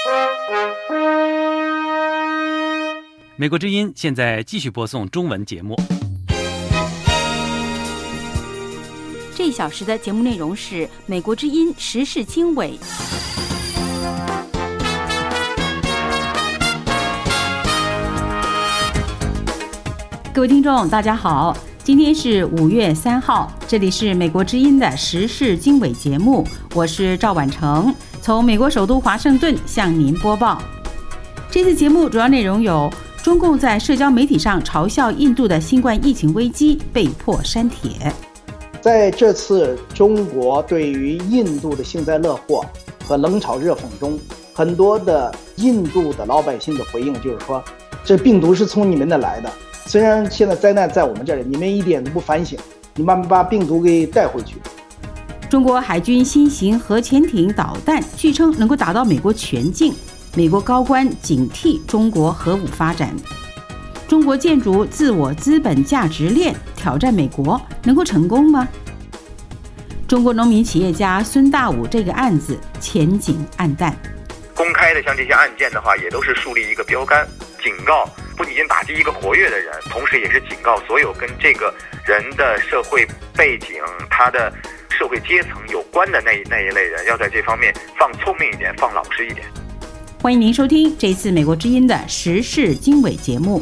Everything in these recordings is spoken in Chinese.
美国之音现在继续播送中文节目。 这一小时的节目内容是美国之音时事经纬。各位听众大家好，今天是5月3号，这里是美国之音的时事经纬节目，我是赵婉成，从美国首都华盛顿向您播报。这次节目主要内容有：中共在社交媒体上嘲笑印度的新冠疫情危机，被迫删帖。 在这次中国对于印度的幸灾乐祸和冷嘲热讽中，很多的印度的老百姓的回应就是说，这病毒是从你们那来的，虽然现在灾难在我们这里，你们一点都不反省，你们把病毒给带回去。 中国海军新型核潜艇导弹据称能够打到美国全境，美国高官警惕中国核武发展。中国建筑自我资本价值链挑战美国，能够成功吗？中国农民企业家孙大武这个案子前景暗淡。 公开的像这些案件的话，也都是树立一个标杆，警告不仅打击一个活跃的人，同时也是警告所有跟这个人的社会背景、他的社会阶层有关的那一类人，要在这方面放聪明一点，放老实一点。 欢迎您收听这次美国之音的时事经纬节目。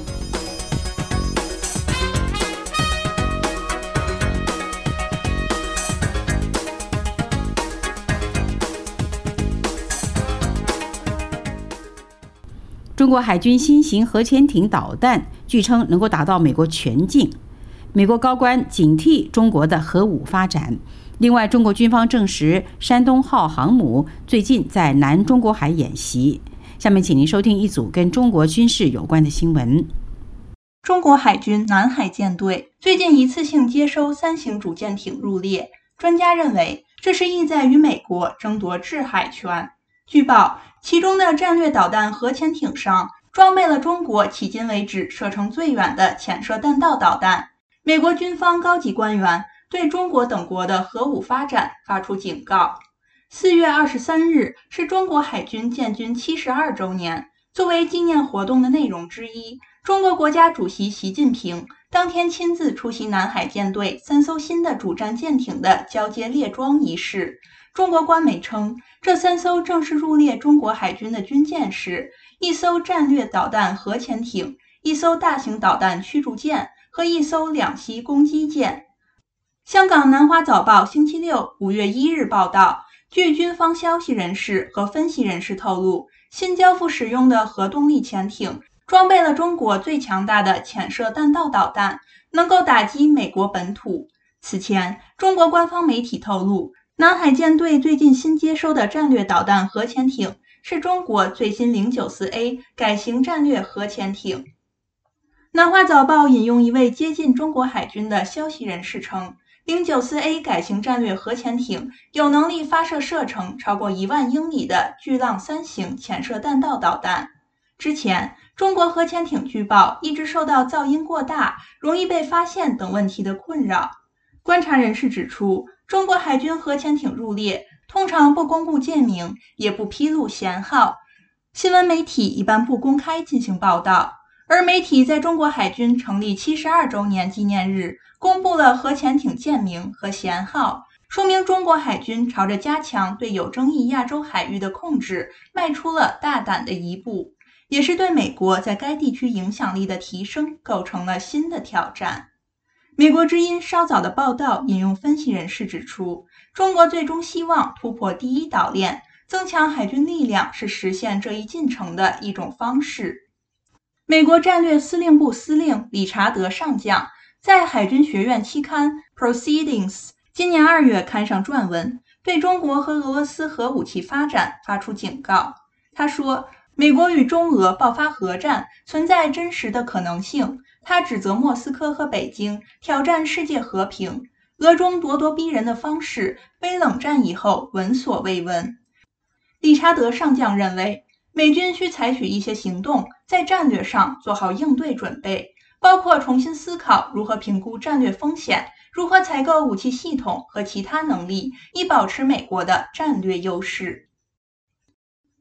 中国海军新型核潜艇导弹据称能够打到美国全境，美国高官警惕中国的核武发展。另外，中国军方证实山东号航母最近在南中国海演习。下面请您收听一组跟中国军事有关的新闻。 中国海军南海舰队最近一次性接收3型主舰艇入列，专家认为这是意在与美国争夺制海权。据报，其中的战略导弹核潜艇上装备了中国迄今为止射程最远的潜射弹道导弹。美国军方高级官员对中国等国的核武发展发出警告。4月23日是中国海军建军72周年，作为纪念活动的内容之一，中国国家主席习近平当天亲自出席南海舰队3艘新的主战舰艇的交接列装仪式。中国官媒称，这3艘正式入列中国海军的军舰是1艘战略导弹核潜艇、1艘大型导弹驱逐舰和1艘两栖攻击舰。香港南华早报星期六5月1日报道，据军方消息人士和分析人士透露，新交付使用的核动力潜艇装备了中国最强大的潜射弹道导弹，能够打击美国本土。此前，中国官方媒体透露，南海舰队最近新接收的战略导弹核潜艇是中国最新 094A 改型战略核潜艇。南华早报引用一位接近中国海军的消息人士称，094A 改型战略核潜艇有能力发射射程超过1万英里的巨浪3型潜射弹道导弹。之前，中国核潜艇据报一直受到噪音过大、容易被发现等问题的困扰。观察人士指出，中国海军核潜艇入列通常不公布舰名，也不披露舷号，新闻媒体一般不公开进行报道。而媒体在中国海军成立72周年纪念日公布了核潜艇舰名和舷号，说明中国海军朝着加强对有争议亚洲海域的控制迈出了大胆的一步，也是对美国在该地区影响力的提升构成了新的挑战。美国之音稍早的报道引用分析人士指出，中国最终希望突破第一岛链，增强海军力量是实现这一进程的一种方式。美国战略司令部司令理查德上将在海军学院期刊 Proceedings 今年2月刊上撰文，对中国和俄罗斯核武器发展发出警告。他说，美国与中俄爆发核战存在真实的可能性，他指责莫斯科和北京挑战世界和平，俄中咄咄逼人的方式非冷战以后闻所未闻。理查德上将认为，美军需采取一些行动，在战略上做好应对准备，包括重新思考如何评估战略风险，如何采购武器系统和其他能力，以保持美国的战略优势。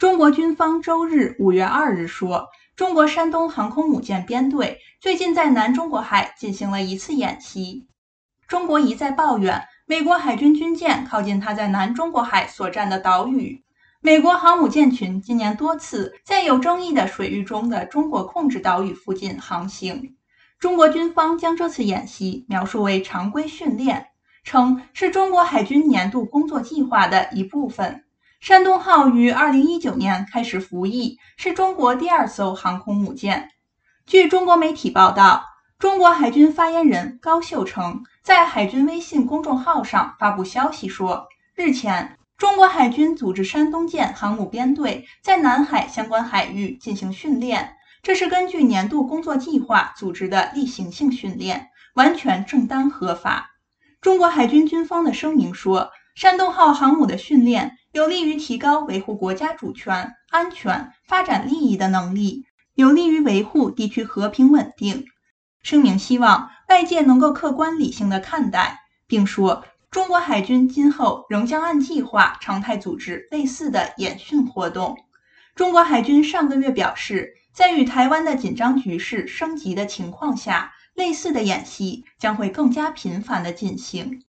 中国军方周日5月2日说，中国山东航空母舰编队最近在南中国海进行了一次演习。中国一再抱怨美国海军军舰靠近它在南中国海所占的岛屿。美国航母舰群今年多次在有争议的水域中的中国控制岛屿附近航行。中国军方将这次演习描述为常规训练，称是中国海军年度工作计划的一部分。山东号于2019年开始服役，是中国第2艘航空母舰。据中国媒体报道，中国海军发言人高秀成在海军微信公众号上发布消息说，日前中国海军组织山东舰航母编队在南海相关海域进行训练，这是根据年度工作计划组织的例行性训练，完全正当合法。中国海军军方的声明说，山东号航母的训练有利于提高维护国家主权、安全、发展利益的能力，有利于维护地区和平稳定。声明希望外界能够客观理性地看待，并说中国海军今后仍将按计划常态组织类似的演训活动。中国海军上个月表示，在与台湾的紧张局势升级的情况下，类似的演习将会更加频繁地进行。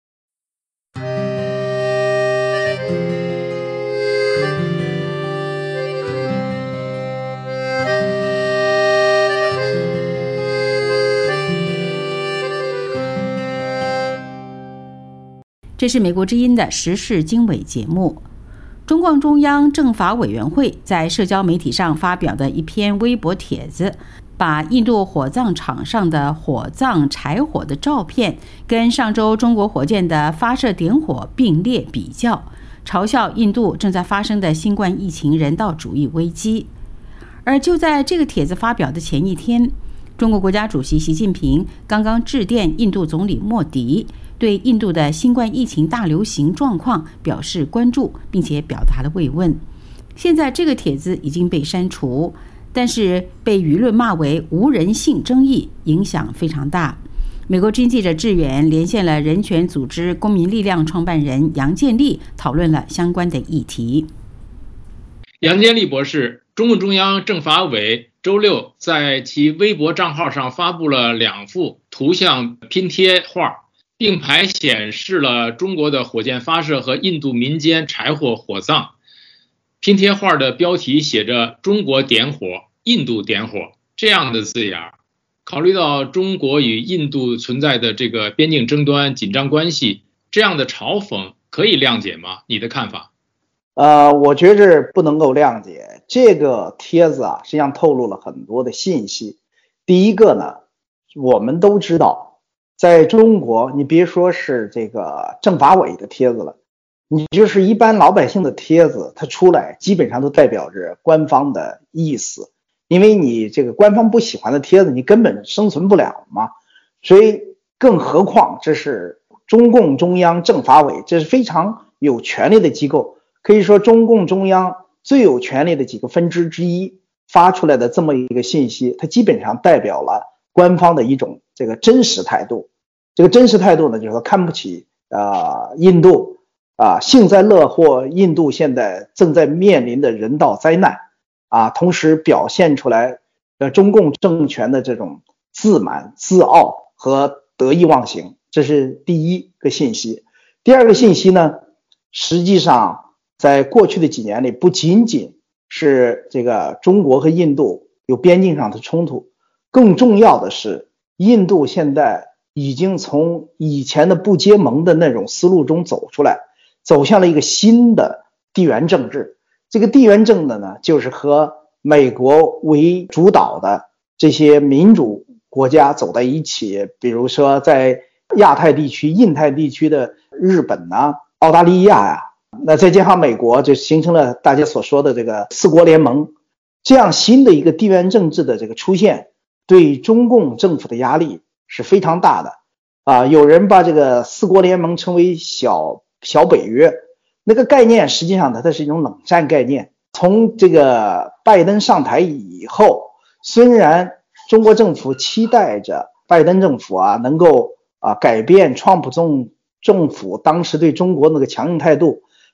这是美国之音的时事经纬节目。中共中央政法委员会在社交媒体上发表的一篇微博帖子，把印度火葬场上的火葬柴火的照片跟上周中国火箭的发射点火并列比较，嘲笑印度正在发生的新冠疫情人道主义危机。而就在这个帖子发表的前一天，中国国家主席习近平刚刚致电印度总理莫迪，对印度的新冠疫情大流行状况表示关注，并且表达了慰问。现在这个帖子已经被删除，但是被舆论骂为无人性争议，影响非常大。美国之音记者志远连线了人权组织公民力量创办人杨建立，讨论了相关的议题。 杨建立博士，中共中央政法委周六在其微博账号上发布了2幅图像拼贴画，并排显示了中国的火箭发射和印度民间柴火火葬。拼贴画的标题写着“中国点火，印度点火”这样的字眼。考虑到中国与印度存在的这个边境争端紧张关系，这样的嘲讽可以谅解吗？你的看法？ 我觉着不能够谅解。这个帖子啊，实际上透露了很多的信息。第一个呢，我们都知道，在中国，你别说是这个政法委的帖子了，你就是一般老百姓的帖子，它出来基本上都代表着官方的意思，因为你这个官方不喜欢的帖子，你根本生存不了嘛。所以，更何况这是中共中央政法委，这是非常有权力的机构。可以说中共中央最有权力的几个分支之一发出来的这么一个信息，它基本上代表了官方的一种这个真实态度。这个真实态度呢，就是说看不起印度幸灾乐祸印度现在正在面临的人道灾难同时表现出来中共政权的这种自满、自傲和得意忘形，这是第一个信息。第二个信息呢，实际上在过去的几年里，不仅仅是这个中国和印度有边境上的冲突，更重要的是，印度现在已经从以前的不结盟的那种思路中走出来，走向了一个新的地缘政治。这个地缘政治呢，就是和美国为主导的这些民主国家走在一起，比如说在亚太地区、印太地区的日本澳大利亚那再加上美国，就形成了大家所说的这个4国联盟。这样新的一个地缘政治的这个出现，对中共政府的压力是非常大的有人把这个4国联盟称为小北约，那个概念实际上它是一种冷战概念。从这个拜登上台以后，虽然中国政府期待着拜登政府能够改变川普政府当时对中国那个强硬态度，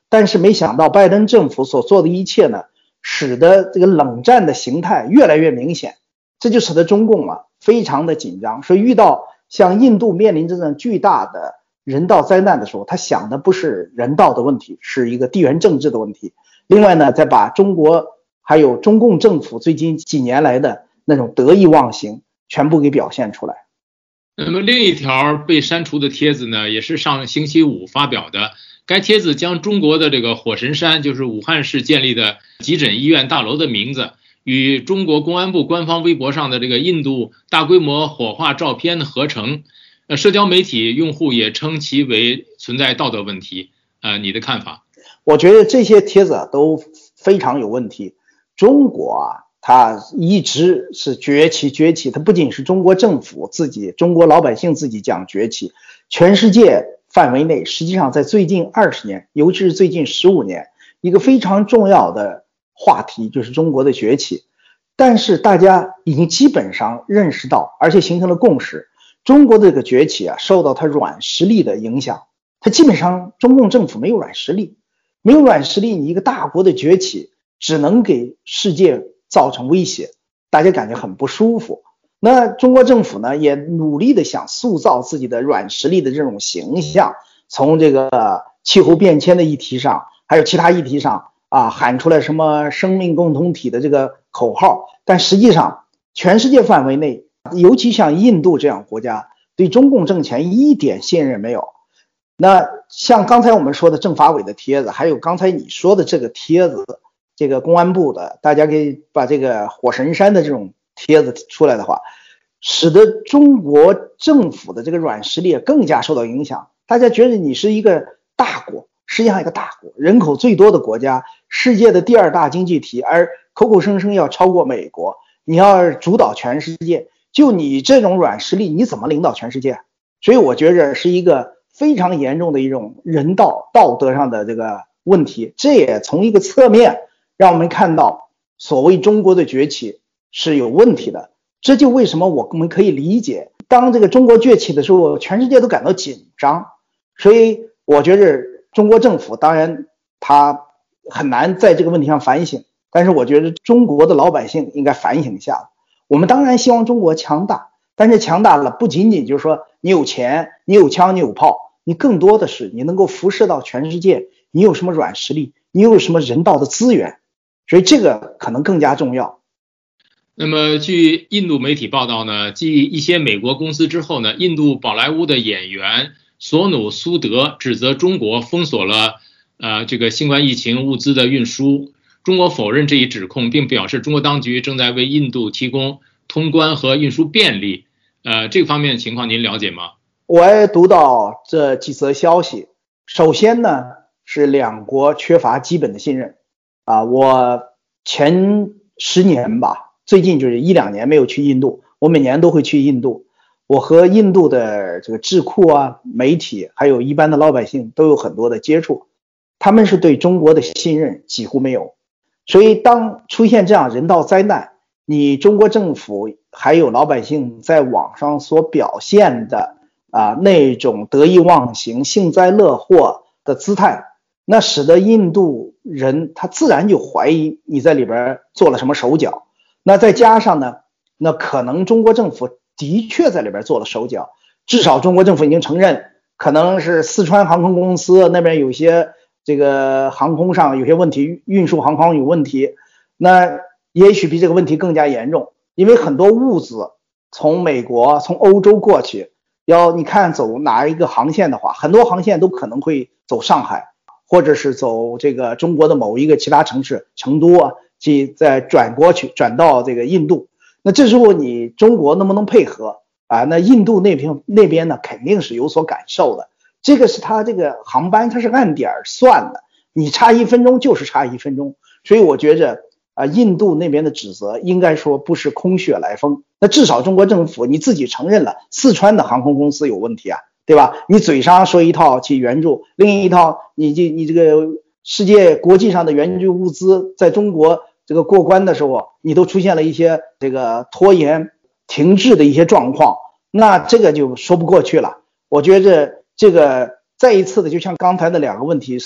但是没想到拜登政府所做的一切呢，使得这个冷战的形态越来越明显，这就使得中共非常的紧张。所以遇到像印度面临这种巨大的人道灾难的时候，他想的不是人道的问题，是一个地缘政治的问题。另外呢，再把中国还有中共政府最近几年来的那种得意忘形全部给表现出来。 那么另一条被删除的帖子呢，也是上星期五发表的。该帖子将中国的这个火神山，就是武汉市建立的急诊医院大楼的名字，与中国公安部官方微博上的这个印度大规模火化照片合成。社交媒体用户也称其为存在道德问题。你的看法？ 我觉得这些帖子都非常有问题。中国它一直是崛起，它不仅是中国政府自己，中国老百姓自己讲崛起，全世界范围内，实际上在最近20年，尤其是最近15年，一个非常重要的话题就是中国的崛起。但是大家已经基本上认识到，而且形成了共识，中国的这个崛起受到它软实力的影响。它基本上中共政府没有软实力，没有软实力，你一个大国的崛起只能给世界造成威胁，大家感觉很不舒服。那中国政府呢，也努力的想塑造自己的软实力的这种形象，从这个气候变迁的议题上，还有其他议题上喊出来什么生命共同体的这个口号，但实际上全世界范围内，尤其像印度这样国家，对中共政权一点信任没有。那像刚才我们说的政法委的帖子，还有刚才你说的这个帖子，这个公安部的，大家可以把这个火神山的这种帖子出来的话，使得中国政府的这个软实力更加受到影响。大家觉得你是一个大国，实际上一个大国，人口最多的国家，世界的第2大经济体，而口口声声要超过美国，你要主导全世界，就你这种软实力，你怎么领导全世界？所以我觉得是一个非常严重的一种人道道德上的这个问题。这也从一个侧面让我们看到所谓中国的崛起是有问题的。这就为什么我们可以理解，当这个中国崛起的时候，全世界都感到紧张。所以我觉得中国政府当然他很难在这个问题上反省，但是我觉得中国的老百姓应该反省一下。我们当然希望中国强大，但是强大了不仅仅就是说你有钱，你有枪，你有炮，你更多的是你能够辐射到全世界，你有什么软实力，你有什么人道的资源，所以这个可能更加重要。 那么据印度媒体报道呢，继一些美国公司之后呢，印度宝莱坞的演员索努苏德指责中国封锁了这个新冠疫情物资的运输。中国否认这一指控，并表示中国当局正在为印度提供通关和运输便利。这个方面的情况您了解吗？ 我也读到这几则消息。首先呢，是两国缺乏基本的信任我前10年吧，最近就是1-2年没有去印度，我每年都会去印度。我和印度的这个智库媒体还有一般的老百姓都有很多的接触，他们是对中国的信任几乎没有。所以当出现这样人道灾难，你中国政府还有老百姓在网上所表现的那种得意忘形、幸灾乐祸的姿态，那使得印度人他自然就怀疑你在里边做了什么手脚。那再加上呢，那可能中国政府的确在里边做了手脚，至少中国政府已经承认，可能是四川航空公司那边有些这个航空上有些问题，运输航空有问题，那也许比这个问题更加严重，因为很多物资从美国从欧洲过去，你看走哪一个航线的话，很多航线都可能会走上海，或者是走这个中国的某一个其他城市成都去再转过去转到这个印度。那这时候你中国能不能配合那印度那边呢肯定是有所感受的。这个是他这个航班它是按点算的，你差1分钟就是差1分钟。所以我觉着印度那边的指责应该说不是空穴来风。那至少中国政府你自己承认了四川的航空公司有问题对吧？你嘴上说一套去援助，另一套你这个世界国际上的援助物资在中国这个过关的时候，你都出现了一些这个拖延停滞的一些状况，那这个就说不过去了。我觉着这个再一次的就像刚才的2个问题似的，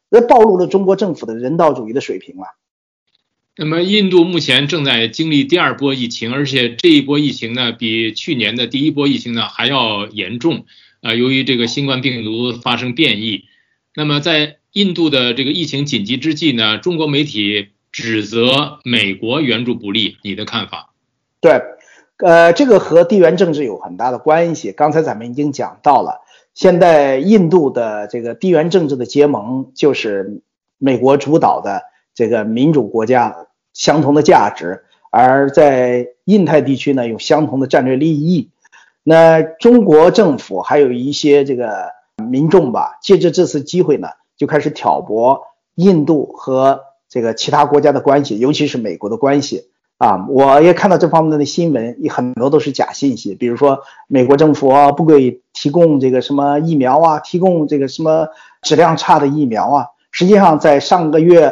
这暴露了中国政府的人道主义的水平了。 那么印度目前正在经历第二波疫情，而且这一波疫情呢，比去年的第一波疫情呢还要严重。由于这个新冠病毒发生变异，那么在印度的这个疫情紧急之际呢，中国媒体指责美国援助不力，你的看法？ 对，这个和地缘政治有很大的关系。刚才咱们已经讲到了，现在印度的这个地缘政治的结盟就是美国主导的这个民主国家，相同的价值，而在印太地区呢有相同的战略利益。那中国政府还有一些这个民众吧，借着这次机会呢，就开始挑拨印度和这个其他国家的关系，尤其是美国的关系啊。我也看到这方面的新闻，很多都是假信息，比如说美国政府不给提供这个什么疫苗啊，提供这个什么质量差的疫苗啊。实际上在上个月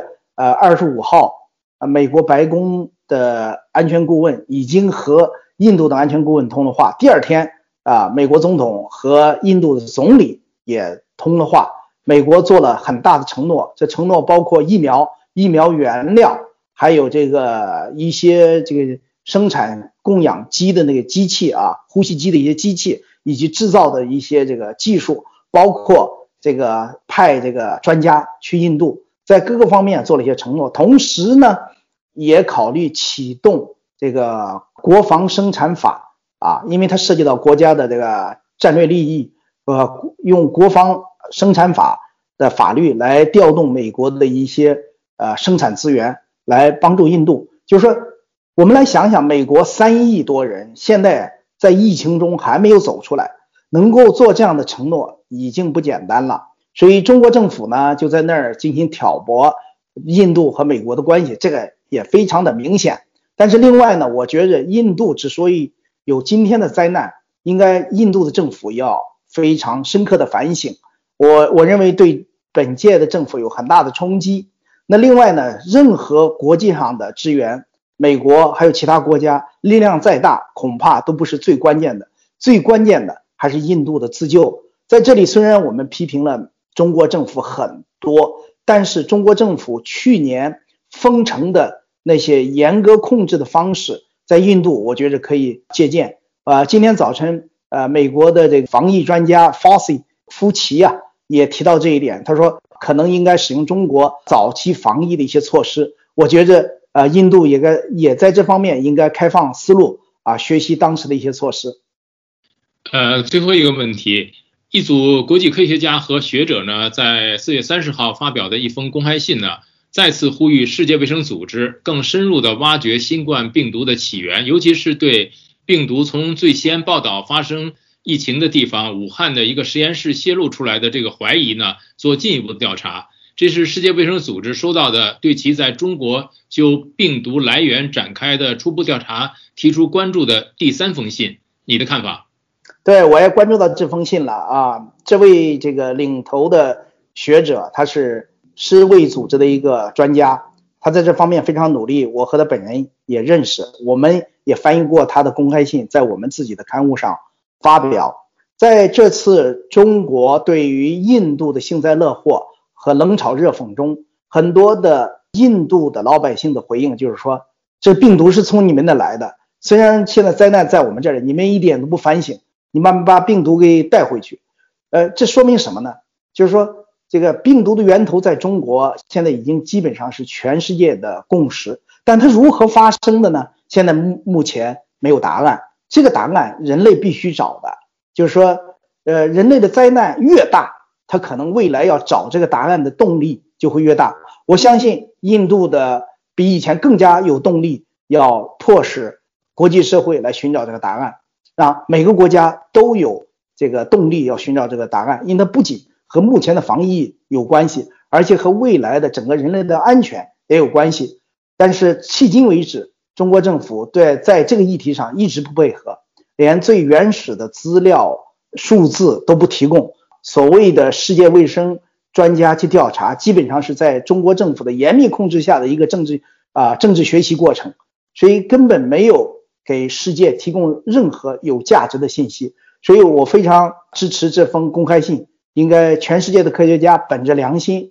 25号，美国白宫的安全顾问已经和印度的安全顾问通了话，第二天美国总统和印度的总理也通了话。美国做了很大的承诺，这承诺包括疫苗原料，还有这个一些这个生产供氧机的那个机器呼吸机的一些机器，以及制造的一些这个技术，包括这个派这个专家去印度，在各个方面做了一些承诺。同时呢，也考虑启动这个国防生产法因为它涉及到国家的这个战略利益，用国防生产法的法律来调动美国的一些生产资源来帮助印度。就是说我们来想想，美国3亿多人现在在疫情中还没有走出来，能够做这样的承诺已经不简单了。所以中国政府呢就在那儿进行挑拨印度和美国的关系，这个也非常的明显。但是另外呢，我觉得印度之所以有今天的灾难，应该印度的政府要非常深刻的反省。我认为对本届的政府有很大的冲击。那另外呢，任何国际上的支援，美国还有其他国家力量再大，恐怕都不是最关键的，最关键的还是印度的自救。在这里虽然我们批评了中国政府很多，但是中国政府去年封城的那些严格控制的方式，在印度我觉得可以借鉴。今天早晨美国的这个防疫专家夫奇也提到这一点，他说可能应该使用中国早期防疫的一些措施。我觉得印度也在这方面应该开放思路学习当时的一些措施。 最后一个问题，一组国际科学家和学者呢，在4月30号发表的一封公开信呢，再次呼吁世界卫生组织更深入地挖掘新冠病毒的起源，尤其是对病毒从最先报道发生疫情的地方武汉的一个实验室泄露出来的这个怀疑呢，做进一步的调查。这是世界卫生组织收到的对其在中国就病毒来源展开的初步调查提出关注的第3封信，你的看法？ 对，我也关注到这封信了这位这个领头的学者，他是世卫组织的一个专家，他在这方面非常努力，我和他本人也认识，我们也翻译过他的公开信，在我们自己的刊物上发表。在这次中国对于印度的幸灾乐祸和冷嘲热讽中，很多的印度的老百姓的回应就是说，这病毒是从你们那来的，虽然现在灾难在我们这里，你们一点都不反省，你们把病毒给带回去。这说明什么呢？就是说这个病毒的源头在中国现在已经基本上是全世界的共识，但它如何发生的呢？现在目前没有答案，这个答案人类必须找的。就是说人类的灾难越大，它可能未来要找这个答案的动力就会越大。我相信印度的比以前更加有动力，要迫使国际社会来寻找这个答案，每个国家都有这个动力要寻找这个答案，因为它不仅和目前的防疫有关系，而且和未来的整个人类的安全也有关系。但是迄今为止，中国政府在这个议题上一直不配合，连最原始的资料数字都不提供。所谓的世界卫生专家去调查，基本上是在中国政府的严密控制下的一个政治学习过程，所以根本没有给世界提供任何有价值的信息。所以我非常支持这封公开信，应该全世界的科学家本着良心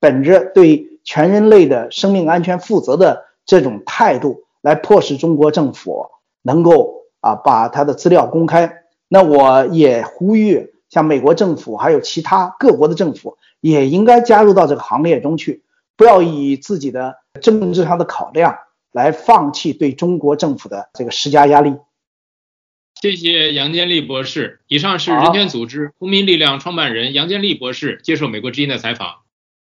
本着对全人类的生命安全负责的这种态度，来迫使中国政府能够把它的资料公开。那我也呼吁像美国政府还有其他各国的政府也应该加入到这个行列中去，不要以自己的政治上的考量来放弃对中国政府的这个施加压力。 谢谢杨坚立博士。以上是人权组织公民力量创办人杨坚立博士接受美国之音的采访。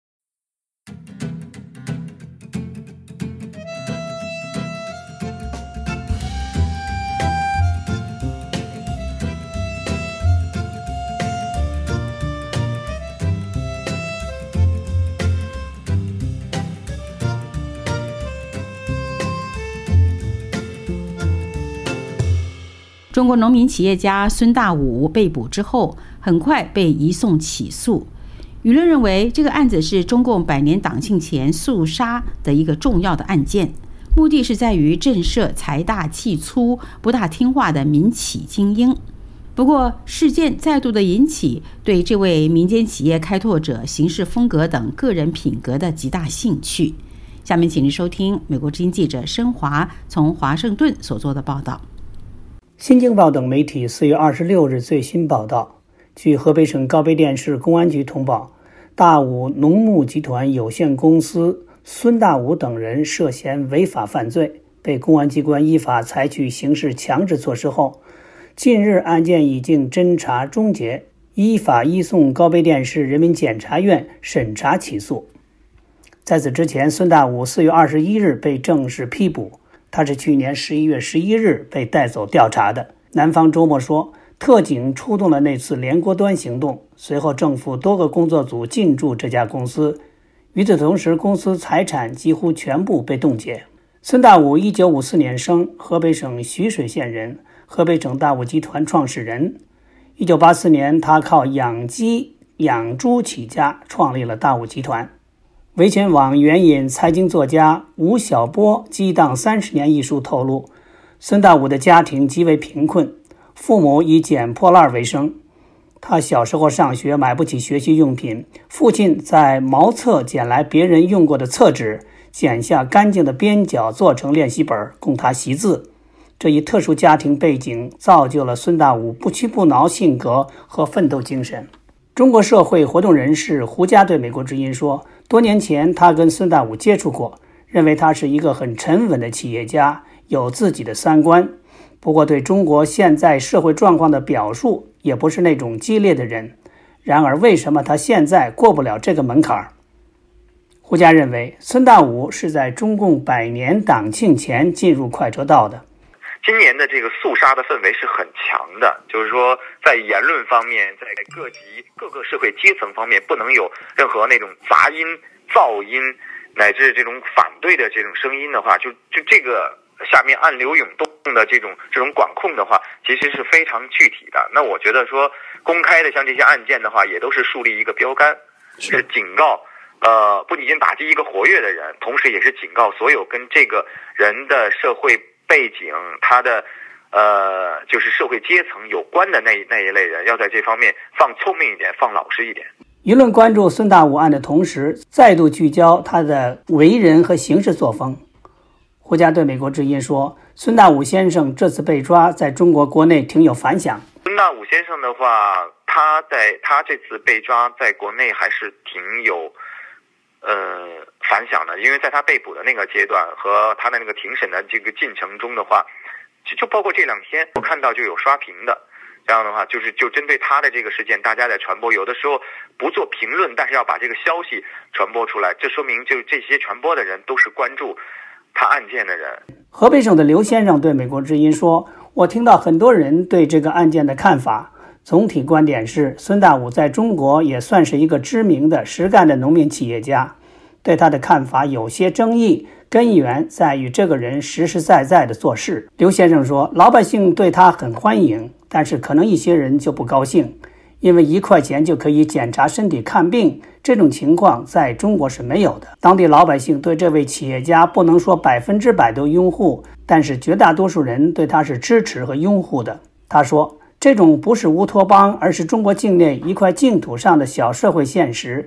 中国农民企业家孙大武被捕之后，很快被移送起诉。舆论认为，这个案子是中共100年党庆前肃杀的一个重要的案件，目的是在于震慑财大气粗、不大听话的民企精英。不过，事件再度的引起对这位民间企业开拓者行事风格等个人品格的极大兴趣。下面请您收听美国之音记者申华从华盛顿所做的报道。 新京报等媒体4月26日最新报道，据河北省高碑店市公安局通报，大武农牧集团有限公司孙大武等人涉嫌违法犯罪，被公安机关依法采取刑事强制措施后，近日案件已经侦查终结，依法移送高碑店市人民检察院审查起诉。在此之前，孙大武4月21日被正式批捕，他是去年11月11日被带走调查的。南方周末说，特警出动了那次连锅端行动，随后政府多个工作组进驻这家公司，与此同时，公司财产几乎全部被冻结。孙大武1954年生，河北省徐水县人，河北省大武集团创始人。1984年，他靠养鸡养猪起家，创立了大武集团。维权网援引财经作家吴晓波激荡30年一书透露，孙大武的家庭极为贫困，父母以捡破烂为生。他小时候上学买不起学习用品，父亲在茅厕捡来别人用过的厕纸，剪下干净的边角做成练习本供他习字。这一特殊家庭背景造就了孙大武不屈不挠性格和奋斗精神。中国社会活动人士胡佳对美国之音说，多年前他跟孙大武接触过，认为他是一个很沉稳的企业家，有自己的三观。不过对中国现在社会状况的表述也不是那种激烈的人。然而为什么他现在过不了这个门槛？胡佳认为，孙大武是在中共100年党庆前进入快车道的。 今年的这个肃杀的氛围是很强的，就是说在言论方面，在各级各个社会阶层方面，不能有任何那种杂音、噪音，乃至这种反对的这种声音的话，就这个下面暗流涌动的这种管控的话，其实是非常具体的。那我觉得说公开的像这些案件的话，也都是树立一个标杆，是警告不仅仅打击一个活跃的人，同时也是警告所有跟这个人的社会背景，他的就是社会阶层有关的那一类人，要在这方面放聪明一点，放老实一点。 舆论关注孙大武案的同时，再度聚焦他的为人和行事作风。胡佳对美国之音说，孙大武先生这次被抓，在中国国内挺有反响。 孙大武先生的话，他这次被抓，在国内还是挺有反响的，因为在他被捕的那个阶段和他的那个庭审的这个进程中的话，就包括这2天我看到就有刷屏的，这样的话就针对他的这个事件，大家在传播，有的时候不做评论，但是要把这个消息传播出来，这说明就这些传播的人都是关注他案件的人。 河北省的刘先生对美国之音说，我听到很多人对这个案件的看法，总体观点是孙大武在中国也算是一个知名的实干的农民企业家，对他的看法有些争议，根源在于这个人实实在在的做事。刘先生说，老百姓对他很欢迎，但是可能一些人就不高兴，因为1块钱就可以检查身体看病，这种情况在中国是没有的。当地老百姓对这位企业家不能说100%都拥护，但是绝大多数人对他是支持和拥护的。他说，这种不是乌托邦，而是中国境内一块净土上的小社会现实，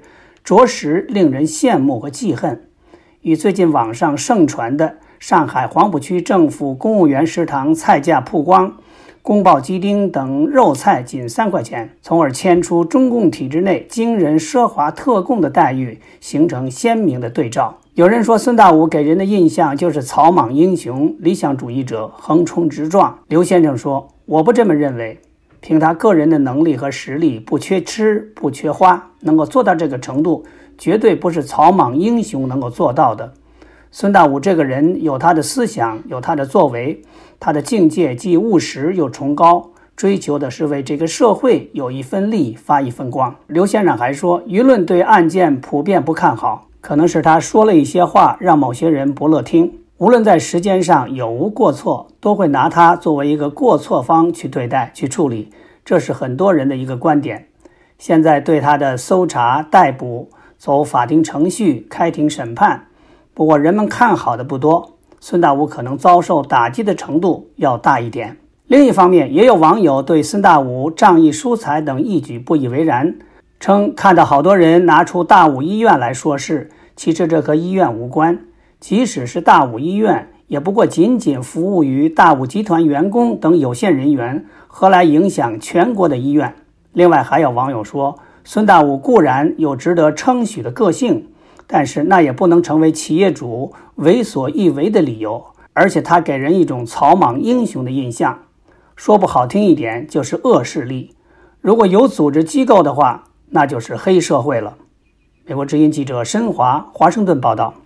着实令人羡慕和记恨。与最近网上盛传的上海黄浦区政府公务员食堂菜价曝光，宫保鸡丁等肉菜仅3块钱，从而牵出中共体制内惊人奢华特供的待遇，形成鲜明的对照。有人说孙大武给人的印象就是草莽英雄、理想主义者、横冲直撞。刘先生说，我不这么认为，凭他个人的能力和实力，不缺吃不缺花，能够做到这个程度，绝对不是草莽英雄能够做到的。孙大武这个人有他的思想，有他的作为，他的境界既务实又崇高，追求的是为这个社会有一分力发一分光。刘先生还说，舆论对案件普遍不看好，可能是他说了一些话让某些人不乐听，无论在时间上有无过错，都会拿他作为一个过错方去对待去处理，这是很多人的一个观点。现在对他的搜查逮捕走法庭程序开庭审判，不过人们看好的不多，孙大武可能遭受打击的程度要大一点。另一方面，也有网友对孙大武仗义疏财等义举不以为然，称看到好多人拿出大武医院来说事，其实这和医院无关，即使是大武医院，也不过仅仅服务于大武集团员工等有限人员，何来影响全国的医院？另外还有网友说，孙大武固然有值得称许的个性，但是那也不能成为企业主为所欲为的理由，而且他给人一种草莽英雄的印象，说不好听一点就是恶势力，如果有组织机构的话，那就是黑社会了。美国之音记者申华华盛顿报道。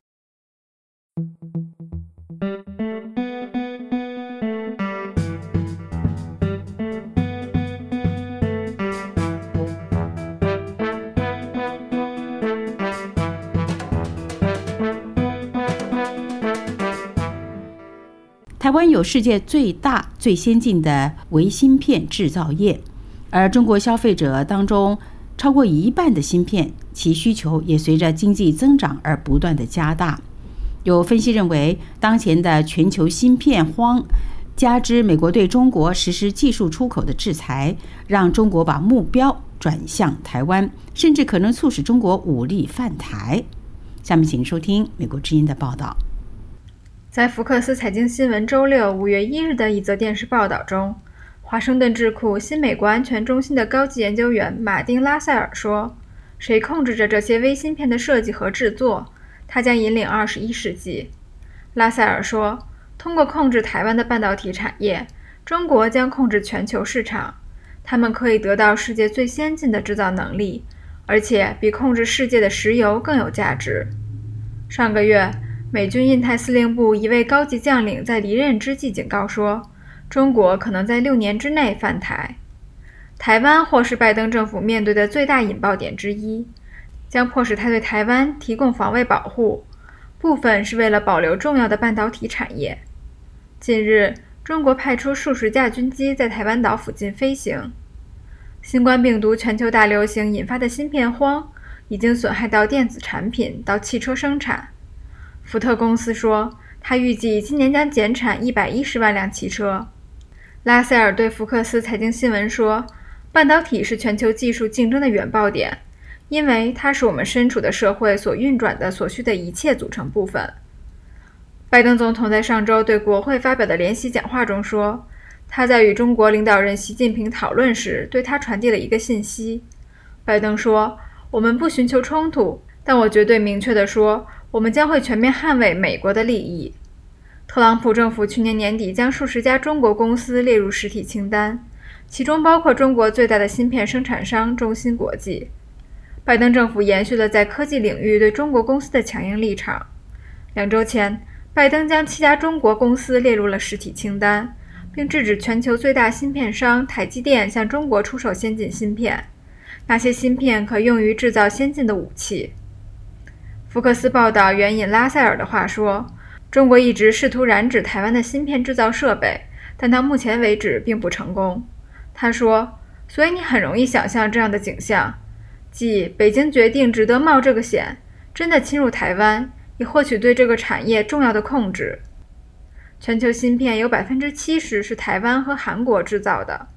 台湾有世界最大、最先进的微芯片制造业，而中国消费者当中超过一半的芯片，其需求也随着经济增长而不断的加大。有分析认为，当前的全球芯片荒，加之美国对中国实施技术出口的制裁，让中国把目标转向台湾，甚至可能促使中国武力犯台。下面请收听美国之音的报道。 在福克斯财经新闻周6 5月1日的一则电视报道中，华盛顿智库新美国安全中心的高级研究员马丁·拉塞尔说，谁控制着这些微芯片的设计和制作，他将引领21世纪。拉塞尔说，通过控制台湾的半导体产业，中国将控制全球市场，他们可以得到世界最先进的制造能力，而且比控制世界的石油更有价值。上个月，美军印太司令部一位高级将领在离任之际警告说，中国可能在6年之内犯台。台湾或是拜登政府面对的最大引爆点之一，将迫使他对台湾提供防卫保护，部分是为了保留重要的半导体产业。近日，中国派出数十架军机在台湾岛附近飞行。新冠病毒全球大流行引发的芯片荒，已经损害到电子产品到汽车生产。福特公司说，他预计今年将减产110万辆汽车。拉塞尔对福克斯财经新闻说，半导体是全球技术竞争的原爆点，因为它是我们身处的社会所运转的所需的一切组成部分。拜登总统在上周对国会发表的联席讲话中说，他在与中国领导人习近平讨论时对他传递了一个信息。拜登说，我们不寻求冲突，但我绝对明确地说，我们将会全面捍卫美国的利益。特朗普政府去年年底将数十家中国公司列入实体清单，其中包括中国最大的芯片生产商中芯国际。拜登政府延续了在科技领域对中国公司的强硬立场。2周前，拜登将7家中国公司列入了实体清单，并制止全球最大芯片商台积电向中国出售先进芯片，那些芯片可用于制造先进的武器。福克斯报道援引拉塞尔的话说，中国一直试图染指台湾的芯片制造设备，但到目前为止并不成功。他说，所以你很容易想象这样的景象，即北京决定值得冒这个险，真的侵入台湾，以获取对这个产业重要的控制。全球芯片有 70% 是台湾和韩国制造的。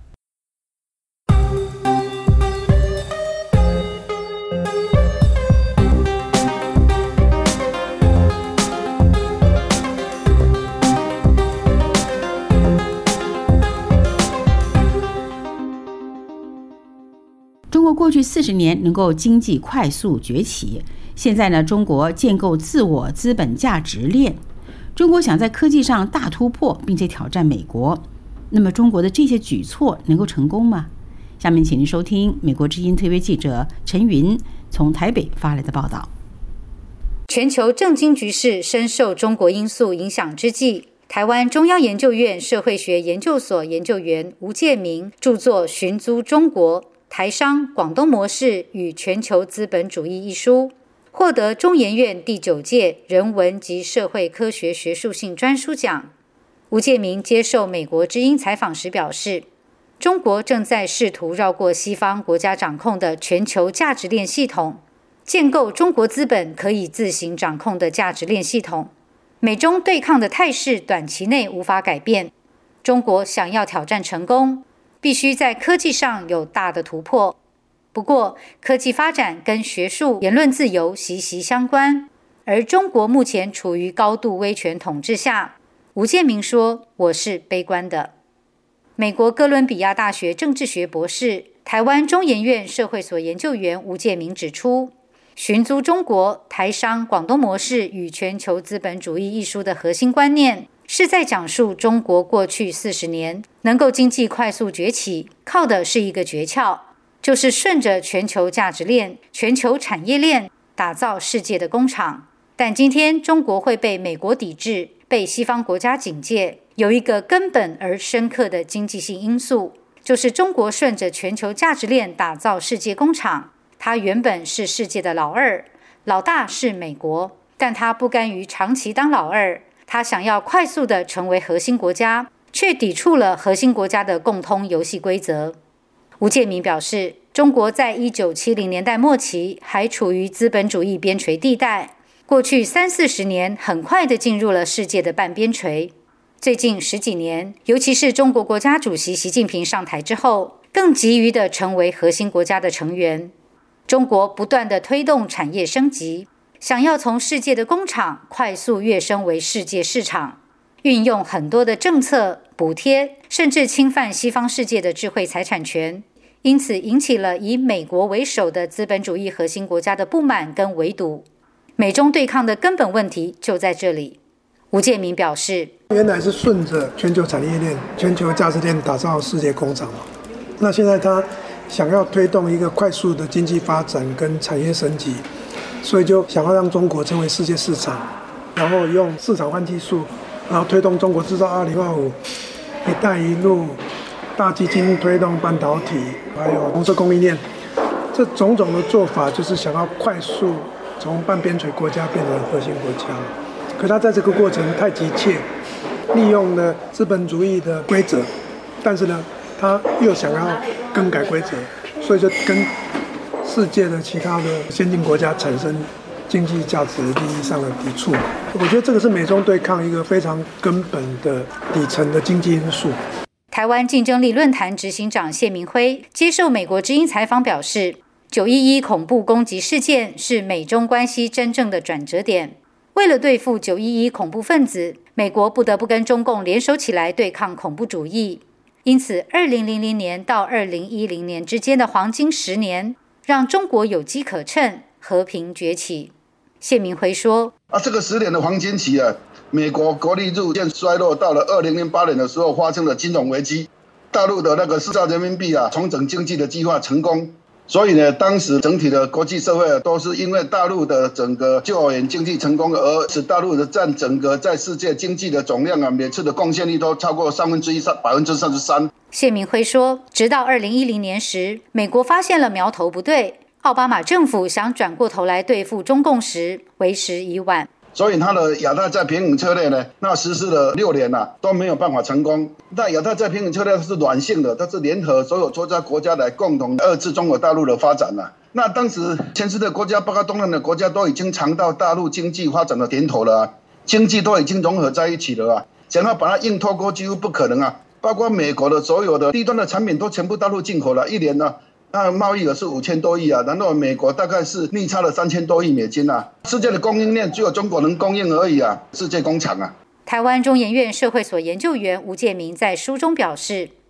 过去40年能够经济快速崛起，现在呢，中国建构自我资本价值链。中国想在科技上大突破，并且挑战美国。那么，中国的这些举措能够成功吗？下面请您收听美国之音特约记者陈云从台北发来的报道。 全球政经局势深受中国因素影响之际，台湾中央研究院社会学研究所研究员吴介民著作《寻租中国：台商广东模式与全球资本主义》一书，获得中研院第9届人文及社会科学学术性专书奖。吴介民接受美国之音采访时表示，中国正在试图绕过西方国家掌控的全球价值链系统，建构中国资本可以自行掌控的价值链系统。美中对抗的态势短期内无法改变，中国想要挑战成功，必须在科技上有大的突破。不过，科技发展跟学术言论自由息息相关，而中国目前处于高度威权统治下。吴介民说：“我是悲观的。”美国哥伦比亚大学政治学博士、台湾中研院社会所研究员吴介民指出，寻租中国：台商广东模式与全球资本主义一书的核心观念，是在讲述中国过去40年能够经济快速崛起，靠的是一个诀窍，就是顺着全球价值链、全球产业链打造世界的工厂。但今天中国会被美国抵制，被西方国家警戒，有一个根本而深刻的经济性因素，就是中国顺着全球价值链打造世界工厂。它原本是世界的老二，老大是美国，但它不甘于长期当老二，它想要快速地成为核心国家，却抵触了核心国家的共通游戏规则。吴介民表示，中国在1970年代末期还处于资本主义边陲地带，过去30-40年很快地进入了世界的半边陲。最近10几年，尤其是中国国家主席习近平上台之后，更急于地成为核心国家的成员。中国不断地推动产业升级，想要从世界的工厂快速跃升为世界市场，运用很多的政策、补贴，甚至侵犯西方世界的智慧财产权，因此引起了以美国为首的资本主义核心国家的不满跟围堵。美中对抗的根本问题就在这里。吴介民表示， 原来是顺着全球产业链、全球价值链打造世界工厂嘛，那现在他想要推动一个快速的经济发展跟产业升级，所以就想要让中国成为世界市场，然后用市场换技术，然后推动中国制造2025、一带一路、大基金推动半导体，还有红色供应链，这种种的做法就是想要快速从半边陲国家变成核心国家。可他在这个过程太急切，利用了资本主义的规则，但是呢，他又想要更改规则，所以就跟世界的其他的先进国家产生经济价值利益上的抵触。我觉得这个是美中对抗一个非常根本的底层的经济因素。 台湾竞争力论坛执行长谢明辉接受美国之音采访表示，911恐怖攻击事件是美中关系真正的转折点。为了对付911恐怖分子，美国不得不跟中共联手起来对抗恐怖主义。因此2000年到2010年之间的黄金10年，让中国有机可乘，和平崛起。谢明辉说， 这个10年的黄金期美国国力日渐衰落，到了2008年的时候发生了金融危机，大陆的那个4兆人民币重整经济的计划成功。所以呢，当时整体的国际社会都是因为大陆的整个救援经济成功，而使大陆的占整个在世界经济的总量每次的贡献率都超过33%。 谢明辉说，直到2010年时，美国发现了苗头不对，奥巴马政府想转过头来对付中共时，为时已晚。 所以他的亚太再平衡策略呢，那实施了6年都没有办法成功。那亚太再平衡策略是软性的，它是联合所有国家来共同遏制中国大陆的发展那当时全世界国家，包括东南的国家都已经尝到大陆经济发展的甜头了经济都已经融合在一起了想要把它硬脱钩几乎不可能包括美国的所有的低端的产品都全部大陆进口了，一年那贸易额是5000多亿然后美国大概是逆差了3000多亿美金世界的供应链只有中国能供应而已世界工厂台湾中研院社会所研究员吴介民在书中表示，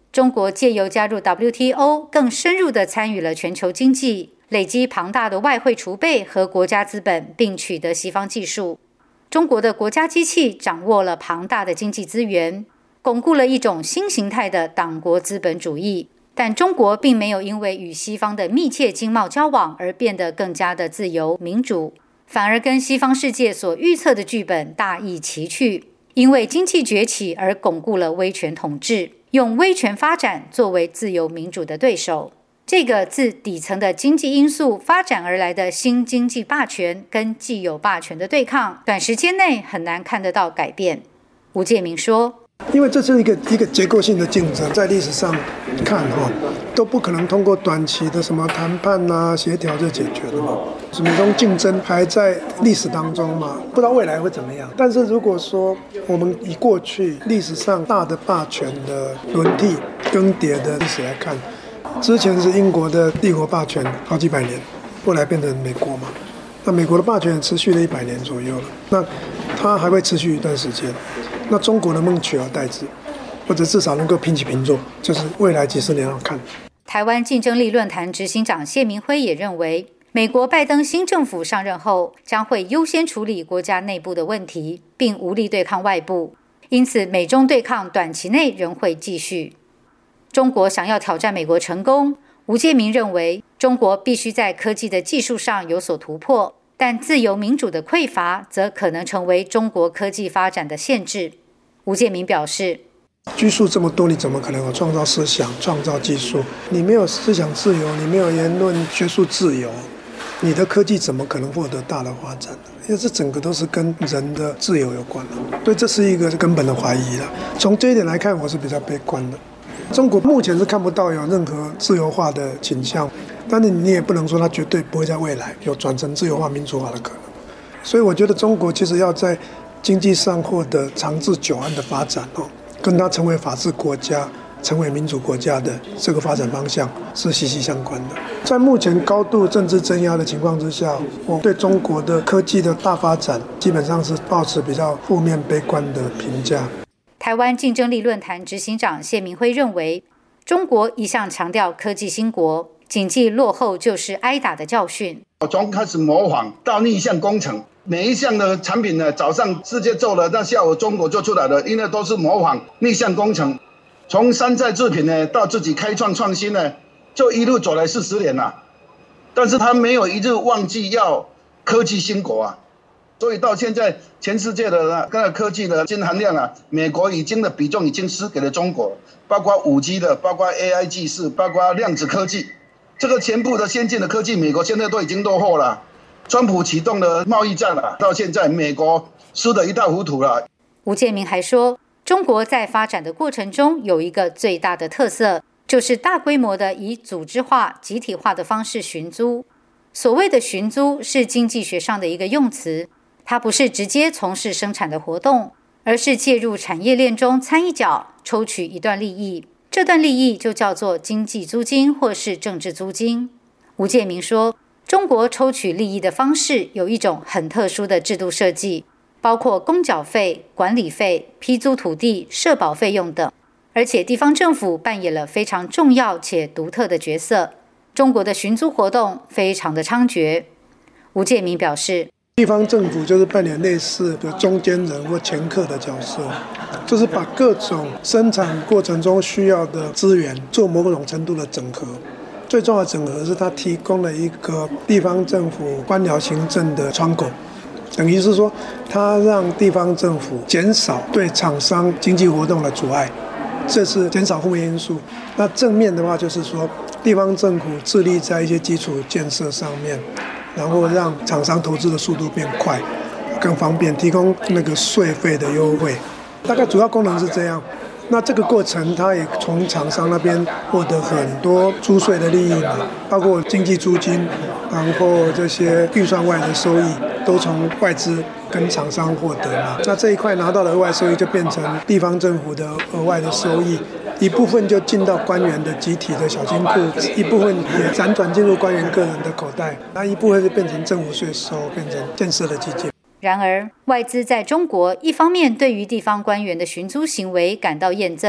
中国借由加入 WTO 更深入地参与了全球经济，累积庞大的外汇储备和国家资本，并取得西方技术。中国的国家机器掌握了庞大的经济资源，巩固了一种新形态的党国资本主义。但中国并没有因为与西方的密切经贸交往而变得更加的自由民主，反而跟西方世界所预测的剧本大异其趣，因为经济崛起而巩固了威权统治，用威权发展作为自由民主的对手。这个自底层的经济因素发展而来的新经济霸权跟既有霸权的对抗，短时间内很难看得到改变。吴介民说， 因为这是一个结构性的竞争，在历史上看都不可能通过短期的什么谈判啊、协调就解决的嘛。什么种竞争还在历史当中嘛，不知道未来会怎么样。但是如果说我们以过去历史上大的霸权的轮替更迭的历史来看，之前是英国的帝国霸权好几百年，后来变成美国嘛。那美国的霸权也持续了100年左右了，那它还会持续一段时间。那中国能不能取而代之，或者至少能够平起平坐，就是未来几十年要看。 台湾竞争力论坛执行长谢明辉也认为，美国拜登新政府上任后将会优先处理国家内部的问题，并无力对抗外部，因此美中对抗短期内仍会继续。中国想要挑战美国成功，吴介民认为中国必须在科技的技术上有所突破，但自由民主的匮乏则可能成为中国科技发展的限制。吴介民表示， 拘束这么多，你怎么可能有创造思想、创造技术？你没有思想自由，你没有言论学术自由，你的科技怎么可能获得大的发展？因为这整个都是跟人的自由有关的，所以这是一个根本的怀疑了。从这一点来看，我是比较悲观的。中国目前是看不到有任何自由化的倾向，但是你也不能说它绝对不会在未来有转成自由化、民主化的可能。所以我觉得中国其实要在经济上获得长治久安的发展，跟它成为法治国家、成为民主国家的这个发展方向是息息相关的。在目前高度政治镇压的情况之下，我对中国的科技的大发展基本上是抱持比较负面悲观的评价。 台湾竞争力论坛执行长谢明辉认为，中国一向强调科技兴国，谨记落后就是挨打的教训。 从开始模仿到逆向工程，每一项的产品呢，早上世界做了，那下午中国就出来了，因为都是模仿逆向工程。从山寨制品呢，到自己开创创新呢，就一路走来40年了。但是他没有一日忘记要科技兴国啊。所以到现在，全世界的科技的金含量啊，美国已经的比重已经输给了中国，包括5G 的，包括 AI 技术，包括量子科技，这个全部的先进的科技，美国现在都已经落后了。川普启动的贸易战啊，到现在美国输得一塌糊涂了。 吴介民还说，中国在发展的过程中有一个最大的特色，就是大规模的以组织化、集体化的方式寻租。所谓的寻租是经济学上的一个用词，它不是直接从事生产的活动，而是介入产业链中掺一脚，抽取一段利益。这段利益就叫做经济租金或是政治租金。吴介民说，中国抽取利益的方式有一种很特殊的制度设计，包括公缴费、管理费、批租土地、社保费用等，而且地方政府扮演了非常重要且独特的角色。中国的寻租活动非常的猖獗。吴介民表示， 地方政府就是扮演类似的中间人或掮客的角色，就是把各种生产过程中需要的资源做某种程度的整合。最重要的整合是它提供了一个地方政府官僚行政的窗口，等于是说它让地方政府减少对厂商经济活动的阻碍，这是减少负面因素。那正面的话就是说，地方政府致力在一些基础建设上面，然后让厂商投资的速度变快、更方便，提供那个税费的优惠，大概主要功能是这样。那这个过程，它也从厂商那边获得很多租税的利益嘛，包括经济租金，然后这些预算外的收益，都从外资跟厂商获得嘛。那这一块拿到的额外收益，就变成地方政府的额外的收益。一部分就进到官员的集体的小金库，一部分也辗转进入官员个人的口袋，那一部分就变成政府税收，变成建设的基金。 然而，外资在中国一方面对于地方官员的寻租行为感到厌憎，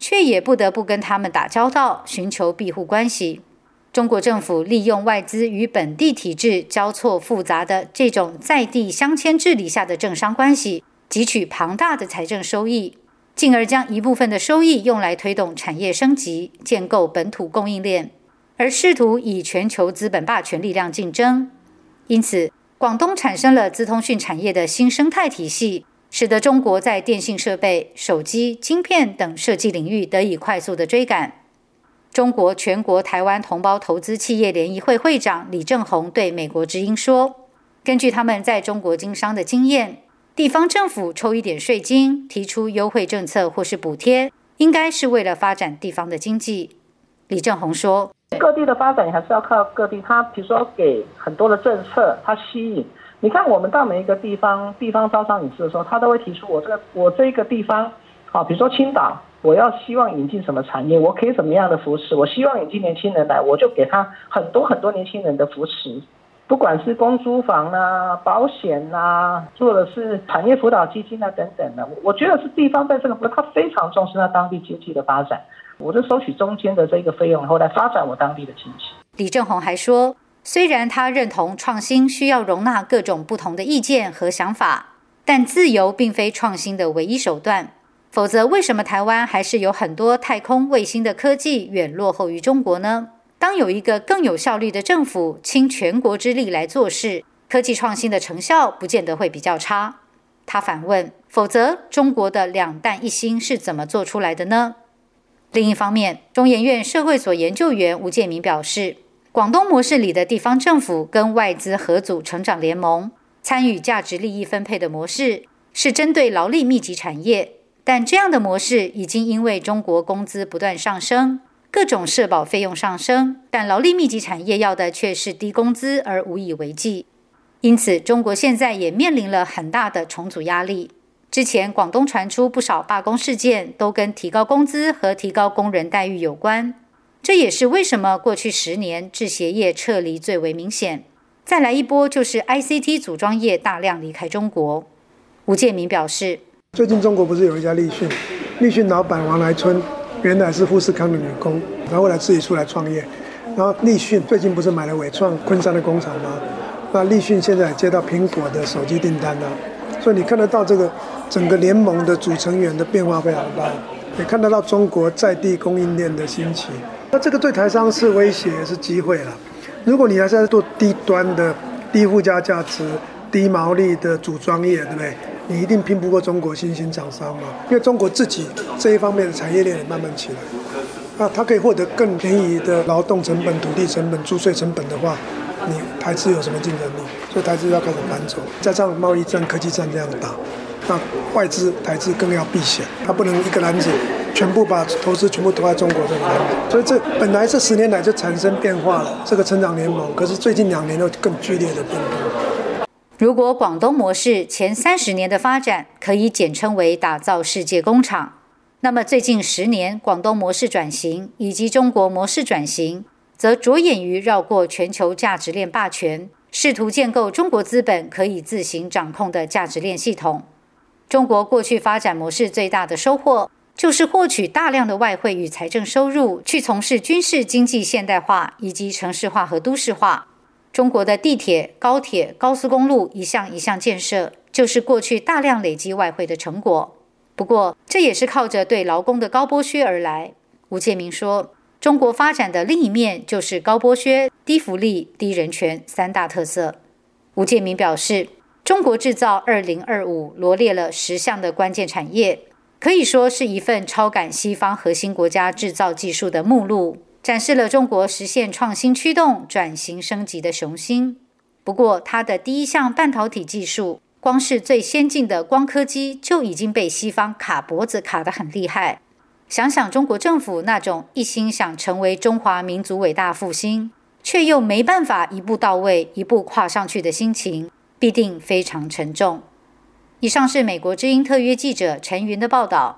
却也不得不跟他们打交道，寻求庇护关系。中国政府利用外资与本地体制交错复杂的这种在地镶嵌治理下的政商关系，汲取庞大的财政收益，进而将一部分的收益用来推动产业升级，建构本土供应链，而试图以全球资本霸权力量竞争。因此，广东产生了资通讯产业的新生态体系，使得中国在电信设备、手机、晶片等设计领域得以快速的追赶。中国全国台湾同胞投资企业联谊会会长李正宏对美国之音说，根据他们在中国经商的经验，地方政府抽一点税金，提出优惠政策或是补贴，应该是为了发展地方的经济。李正宏说， 各地的发展还是要靠各地，他比如说给很多的政策，他吸引。你看我们到每一个地方招商引资的时候，他都会提出我这一个地方，比如说青岛，我要希望引进什么产业，我可以怎么样的扶持，我希望引进年轻人来，我就给他很多年轻人的扶持，不管是公租房啊、保险啊，或者是产业辅导基金啊等等的。我觉得是地方在这个部分，他非常重视他当地经济的发展，我就收取中间的这个费用，然后来发展我当地的经济。 李正宏还说，虽然他认同创新需要容纳各种不同的意见和想法，但自由并非创新的唯一手段。否则，为什么台湾还是有很多太空卫星的科技远落后于中国呢？当有一个更有效率的政府倾全国之力来做事，科技创新的成效不见得会比较差。他反问，否则中国的两弹一星是怎么做出来的呢？另一方面，中研院社会所研究员吴建民表示，广东模式里的地方政府跟外资合组成长联盟，参与价值利益分配的模式，是针对劳力密集产业，但这样的模式已经因为中国工资不断上升，各种社保费用上升，但劳力密集产业要的却是低工资而无以为继。因此，中国现在也面临了很大的重组压力。之前广东传出不少罢工事件，都跟提高工资和提高工人待遇有关。这也是为什么过去10年制鞋业撤离最为明显。再来一波就是 ICT 组装业大量离开中国。吴建民表示， 最近中国不是有一家立讯老板王来春，原来是富士康的女工，然后后来自己出来创业。然后立讯最近不是买了伟创昆山的工厂吗？那立讯现在也接到苹果的手机订单了，所以你看得到这个整个联盟的组成员的变化非常大，也看得到中国在地供应链的兴起。那这个对台商是威胁也是机会了。如果你还是在做低端的、低附加价值、低毛利的组装业，对不对？你一定拼不过中国新兴厂商嘛，因为中国自己这一方面的产业链也慢慢起来，那它可以获得更便宜的劳动成本、土地成本、租税成本的话，你台资有什么竞争力？所以台资要开始搬走，加上贸易战、科技战这样打，那外资、台资更要避险，它不能一个篮子全部把投资全部投在中国这个篮子。所以这本来这10年来就产生变化了，这个成长联盟，可是最近2年又更剧烈的变动。 如果广东模式前30年的发展可以简称为打造世界工厂，那么最近10年广东模式转型以及中国模式转型，则着眼于绕过全球价值链霸权，试图建构中国资本可以自行掌控的价值链系统。中国过去发展模式最大的收获，就是获取大量的外汇与财政收入，去从事军事经济现代化以及城市化和都市化。中国的地铁、高铁、高速公路一项一项建设，就是过去大量累积外汇的成果。不过，这也是靠着对劳工的高剥削而来。吴建民说，中国发展的另一面就是高剥削、低福利、低人权3大特色。吴建民表示，中国制造2025罗列了10项的关键产业，可以说是一份超赶西方核心国家制造技术的目录，展示了中国实现创新驱动、转型升级的雄心。不过，它的第一项半导体技术，光是最先进的光刻机就已经被西方卡脖子卡得很厉害。想想中国政府那种一心想成为中华民族伟大复兴，却又没办法一步到位、一步跨上去的心情，必定非常沉重。以上是美国之音特约记者陈云的报道。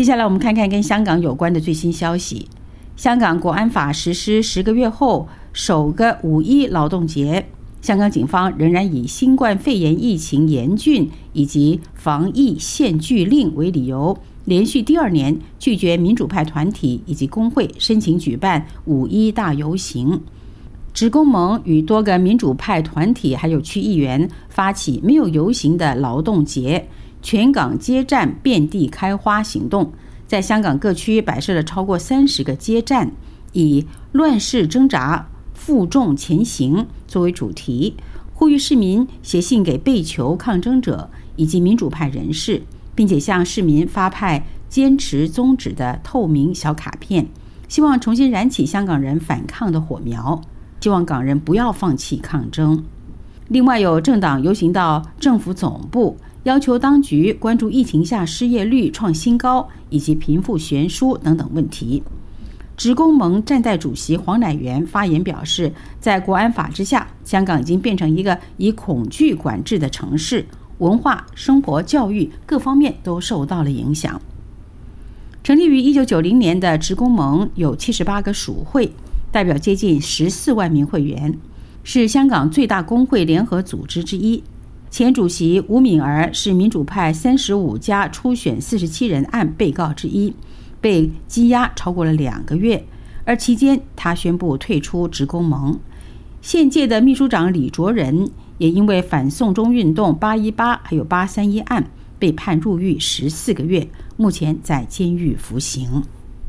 下来我们看看跟香港有关的最新消息。香港国安法实施10个月后，首个5·1劳动节，香港警方仍然以新冠肺炎疫情严峻以及防疫限聚令为理由，连续第2年拒绝民主派团体以及工会申请举办5·1大游行。职工盟与多个民主派团体还有区议员发起没有游行的劳动节，全港街站遍地开花行动，在香港各区摆设了超过30个街站，以乱世挣扎负重前行作为主题，呼吁市民写信给被囚抗争者以及民主派人士，并且向市民发派坚持宗旨的透明小卡片，希望重新燃起香港人反抗的火苗，希望港人不要放弃抗争。另外有政党游行到政府总部，要求当局关注疫情下失业率创新高以及贫富悬殊等等问题。职工盟站代主席黄乃元发言表示，在国安法之下，香港已经变成一个以恐惧管制的城市，文化、生活、教育各方面都受到了影响。成立于1990年的职工盟有78个属会，代表接近14万名会员，是香港最大工会联合组织之一。前主席吴敏儿是民主派35家初选47人案被告之一，被羁押超过了2个月，而期间他宣布退出职工盟。现届的秘书长李卓人也因为反送中运动、818还有831案被判入狱14个月，目前在监狱服刑。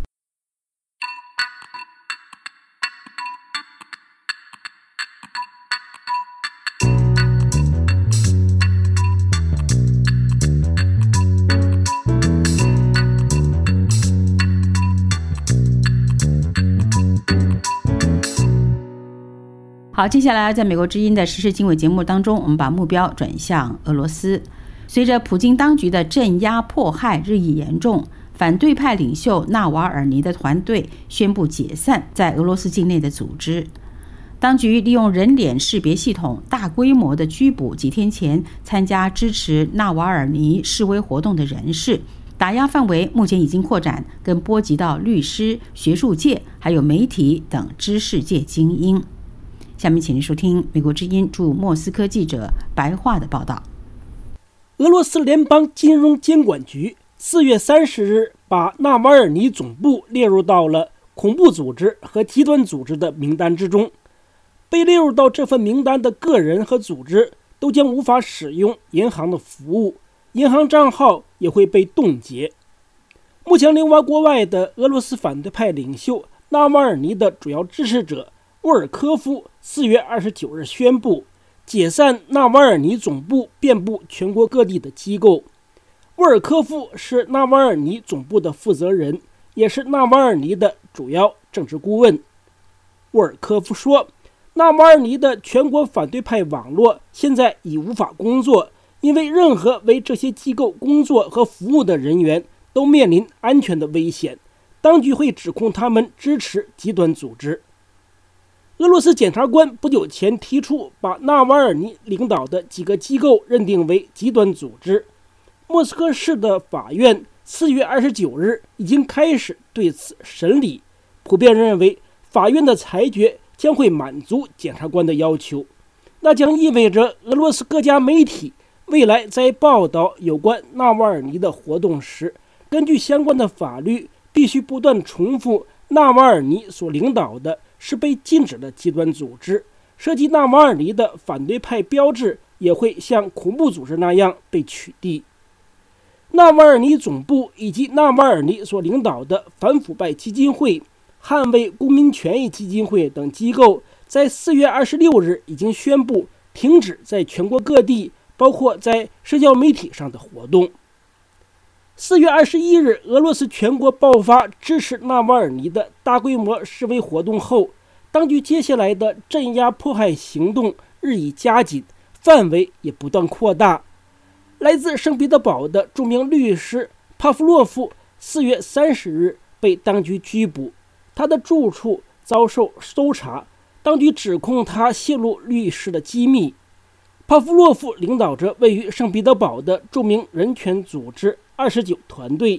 好，接下来在美国之音的时事经纬节目当中，我们把目标转向俄罗斯。随着普京当局的镇压迫害日益严重，反对派领袖纳瓦尔尼的团队宣布解散在俄罗斯境内的组织。当局利用人脸识别系统大规模的拘捕几天前参加支持纳瓦尔尼示威活动的人士，打压范围目前已经扩展，跟波及到律师、学术界还有媒体等知识界精英。下面请您收听美国之音驻莫斯科记者白桦的报道。 俄罗斯联邦金融监管局4月30日把纳瓦尔尼总部列入到了恐怖组织和极端组织的名单之中。被列入到这份名单的个人和组织都将无法使用银行的服务，银行账号也会被冻结。目前流亡国外的俄罗斯反对派领袖纳瓦尔尼的主要支持者沃尔科夫4月29日宣布解散纳瓦尔尼总部遍布全国各地的机构。沃尔科夫是纳瓦尔尼总部的负责人，也是纳瓦尔尼的主要政治顾问。沃尔科夫说，纳瓦尔尼的全国反对派网络现在已无法工作，因为任何为这些机构工作和服务的人员都面临安全的危险，当局会指控他们支持极端组织。俄罗斯检察官不久前提出把纳瓦尔尼领导的几个机构认定为极端组织。莫斯科市的法院4月29日已经开始对此审理，普遍认为法院的裁决将会满足检察官的要求。那将意味着俄罗斯各家媒体未来在报道有关纳瓦尔尼的活动时，根据相关的法律必须不断重复纳瓦尔尼所领导的是被禁止的极端组织，涉及纳瓦尔尼的反对派标志也会像恐怖组织那样被取缔。纳瓦尔尼总部以及纳瓦尔尼所领导的反腐败基金会、捍卫公民权益基金会等机构在4月26日已经宣布停止在全国各地，包括在社交媒体上的活动。4月21日，俄罗斯全国爆发支持纳瓦尔尼的大规模示威活动后，当局接下来的镇压迫害行动日益加紧，范围也不断扩大。来自圣彼得堡的著名律师帕夫洛夫4月30日被当局拘捕，他的住处遭受搜查，当局指控他泄露律师的机密。帕夫洛夫领导着位于圣彼得堡的著名人权组织29团队，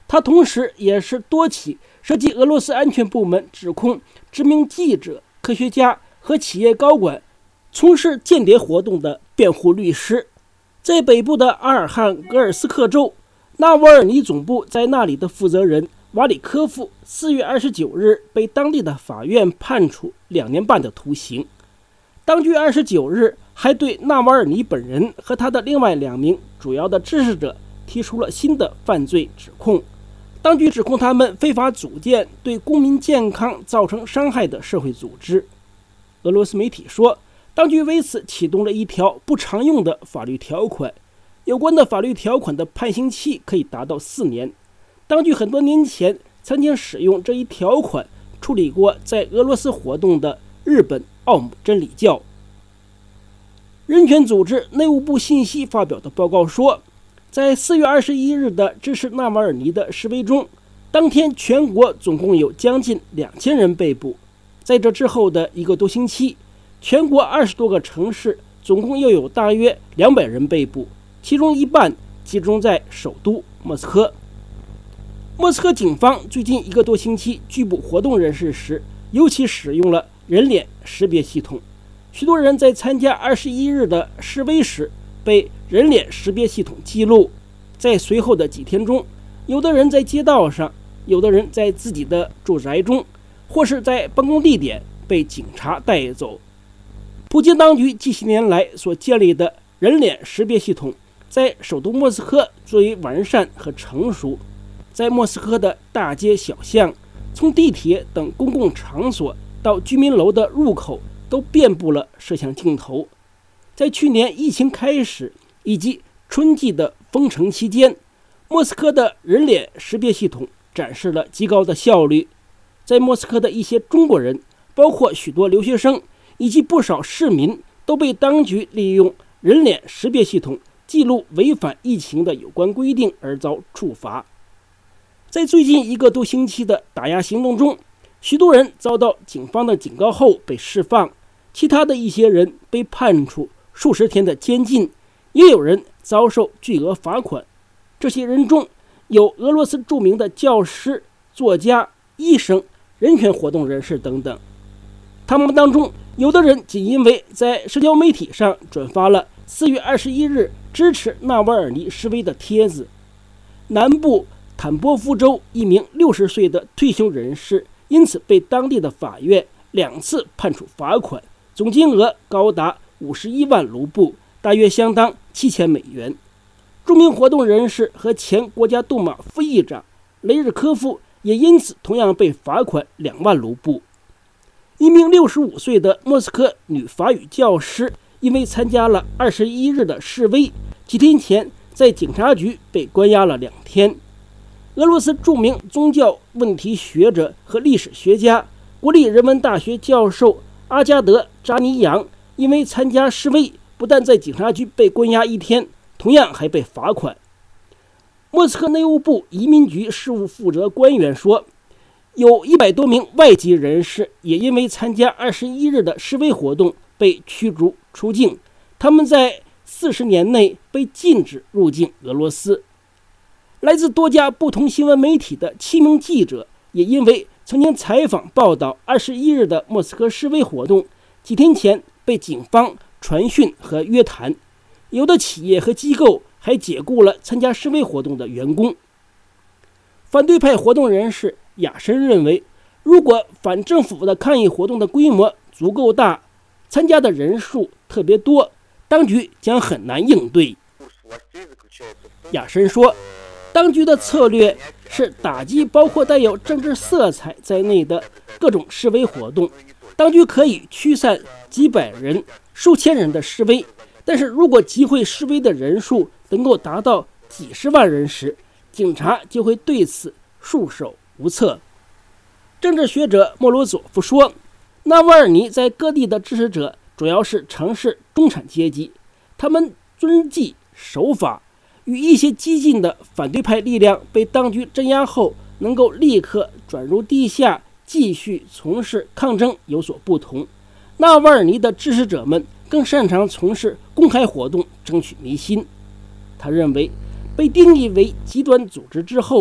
他同时也是多起涉及俄罗斯安全部门指控知名记者、科学家和企业高管从事间谍活动的辩护律师。在北部的阿尔汉格尔斯克州，纳瓦尔尼总部在那里的负责人瓦里科夫4月29日被当地的法院判处2年半的徒刑。当局29日还对纳瓦尔尼本人和他的另外2名主要的支持者提出了新的犯罪指控。当局指控他们非法组建对公民健康造成伤害的社会组织。俄罗斯媒体说，当局为此启动了一条不常用的法律条款，有关的法律条款的判刑期可以达到4年。当局很多年前曾经使用这一条款处理过在俄罗斯活动的日本奥姆真理教。人权组织内务部信息发表的报告说，在4月21日的支持纳瓦尔尼的示威中，当天全国总共有将近2000人被捕。在这之后的1个多星期，全国20多个城市总共又有大约200人被捕，其中一半集中在首都莫斯科。莫斯科警方最近1个多星期拘捕活动人士时，尤其使用了人脸识别系统。许多人在参加21日的示威时被人脸识别系统记录。在随后的几天中，有的人在街道上，有的人在自己的住宅中，或是在办公地点被警察带走。普京当局近些年来所建立的人脸识别系统在首都莫斯科最为完善和成熟。在莫斯科的大街小巷，从地铁等公共场所到居民楼的入口，都遍布了摄像镜头。在去年疫情开始以及春季的封城期间，莫斯科的人脸识别系统展示了极高的效率。在莫斯科的一些中国人，包括许多留学生以及不少市民，都被当局利用人脸识别系统记录违反疫情的有关规定而遭处罚。在最近1个多星期的打压行动中，许多人遭到警方的警告后被释放，其他的一些人被判处数十天的监禁，也有人遭受巨额罚款。这些人中有俄罗斯著名的教师、作家、医生、人权活动人士等等。他们当中有的人仅因为在社交媒体上转发了4月21日支持纳瓦尔尼示威的帖子。南部坦波夫州一名60岁的退休人士因此被当地的法院2次判处罚款，总金额高达51万卢布，大约相当7000美元。著名活动人士和前国家杜马副议长雷日科夫也因此同样被罚款2万卢布。一名65岁的莫斯科女法语教师因为参加了21日的示威，几天前在警察局被关押了2天。俄罗斯著名宗教问题学者和历史学家、国立人文大学教授阿加德·扎尼扬因为参加示威，不但在警察局被关押1天，同样还被罚款。莫斯科内务部移民局事务负责官员说，有100多名外籍人士也因为参加21日的示威活动被驱逐出境，他们在40年内被禁止入境俄罗斯。来自多家不同新闻媒体的7名记者也因为曾经采访报道21日的莫斯科示威活动，几天前被警方传讯和约谈。有的企业和机构还解雇了参加示威活动的员工。反对派活动人士亚申认为，如果反政府的抗议活动的规模足够大，参加的人数特别多，当局将很难应对。亚申说，当局的策略是打击包括带有政治色彩在内的各种示威活动。当局可以驱散几百人、数千人的示威，但是如果集会示威的人数能够达到几十万人时，警察就会对此束手无策。政治学者莫罗佐夫说，纳瓦尔尼在各地的支持者主要是城市中产阶级，他们遵纪守法，与一些激进的反对派力量被当局镇压后能够立刻转入地下继续从事抗争有所不同。纳瓦尔尼的支持者们更擅长从事公开活动争取民心。他认为，被定义为极端组织之后，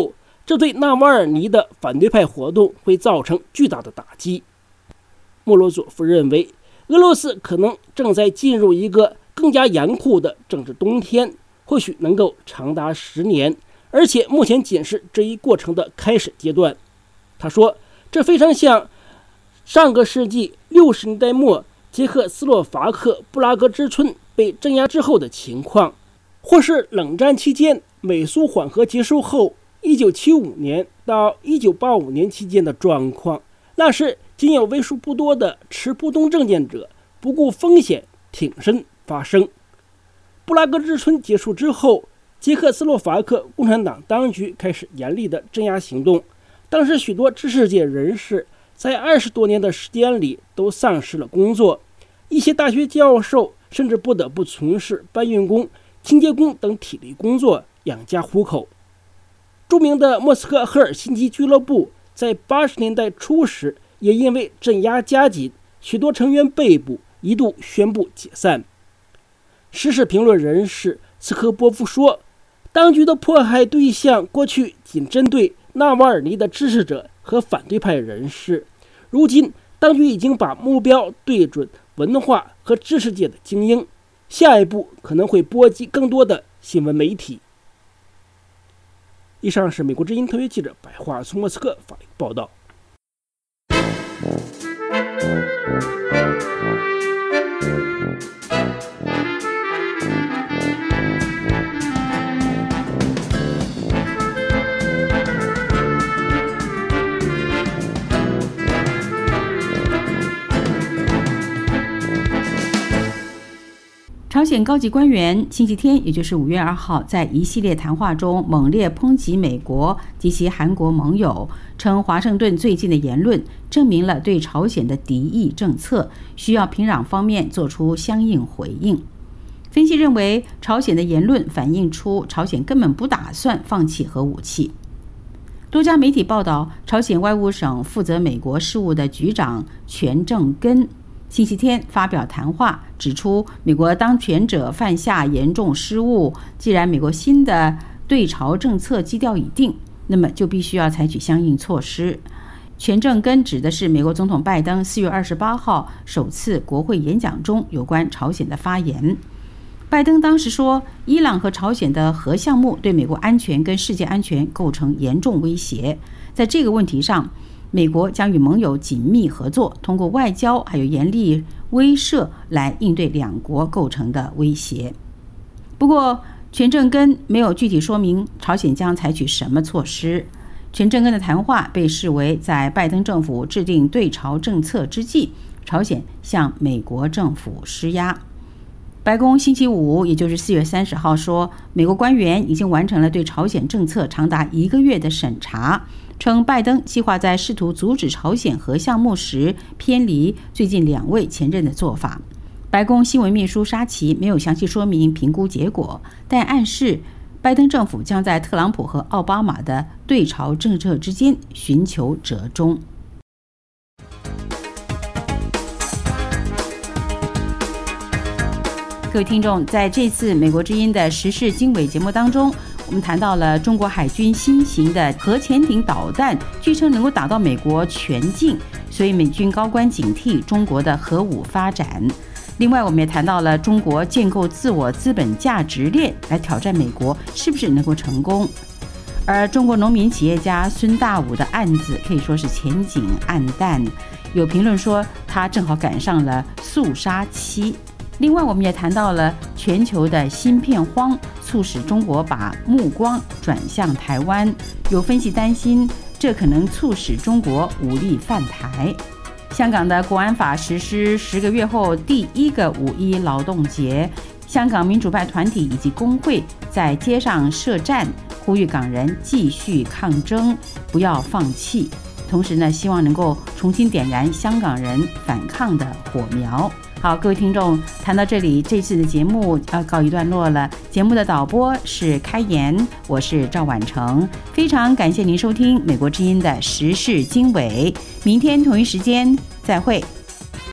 这对纳瓦尔尼的反对派活动会造成巨大的打击。莫罗佐夫认为，俄罗斯可能正在进入一个更加严酷的政治冬天，或许能够长达10年，而且目前仅是这一过程的开始阶段。他说，这非常像上个世纪60年代末捷克斯洛伐克布拉格之春被镇压之后的情况，或是冷战期间美苏缓和结束后1975年到1985年期间的状况。那时仅有为数不多的持不同政见者不顾风险挺身发声。布拉格之春结束之后，捷克斯洛伐克共产党当局开始严厉的镇压行动。当时许多知识界人士在20多年的时间里都丧失了工作，一些大学教授甚至不得不从事搬运工、清洁工等体力工作养家糊口。著名的莫斯科赫尔辛基俱乐部在80年代初时也因为镇压加紧，许多成员被捕，一度宣布解散。时事评论人士斯科波夫说，当局的迫害对象过去仅针对纳瓦尔尼的支持者和反对派人士，如今当局已经把目标对准文化和知识界的精英，下一步可能会波及更多的新闻媒体。以上是美国之音特约记者白桦从莫斯科发来报道。 朝鲜高级官员星期天，也就是5月2号，在一系列谈话中猛烈抨击美国及其韩国盟友，称华盛顿最近的言论证明了对朝鲜的敌意政策，需要平壤方面做出相应回应。分析认为，朝鲜的言论反映出朝鲜根本不打算放弃核武器。多家媒体报道，朝鲜外务省负责美国事务的局长全正根星期天发表谈话，指出美国当权者犯下严重失误，既然美国新的对朝政策基调已定，那么就必须要采取相应措施。全正根指的是美国总统拜登4月28号首次国会演讲中有关朝鲜的发言。拜登当时说，伊朗和朝鲜的核项目对美国安全跟世界安全构成严重威胁，在这个问题上，美国将与盟友紧密合作，通过外交还有严厉威慑来应对两国构成的威胁。不过，全正根没有具体说明朝鲜将采取什么措施。全正根的谈话被视为在拜登政府制定对朝政策之际，朝鲜向美国政府施压。白宫星期五，也就是4月30号说，美国官员已经完成了对朝鲜政策长达1个月的审查，称拜登计划在试图阻止朝鲜核项目时偏离最近2位前任的做法。白宫新闻秘书沙奇没有详细说明评估结果，但暗示拜登政府将在特朗普和奥巴马的对朝政策之间寻求折中。各位听众，在这次美国之音的时事经纬节目当中，我们谈到了中国海军新型的核潜艇导弹，据称能够打到美国全境，所以美军高官警惕中国的核武发展。另外，我们也谈到了中国建构自我资本价值链来挑战美国，是不是能够成功？而中国农民企业家孙大武的案子可以说是前景暗淡，有评论说他正好赶上了肃杀期。另外，我们也谈到了全球的芯片荒促使中国把目光转向台湾，有分析担心这可能促使中国武力犯台。香港的国安法实施10个月后第一个5·1劳动节，香港民主派团体以及工会在街上设站，呼吁港人继续抗争，不要放弃。同时呢，希望能够重新点燃香港人反抗的火苗。好，各位听众，谈到这里，这次的节目要告一段落了。节目的导播是开言，我是赵婉成，非常感谢您收听美国之音的时事经纬，明天同一时间再会。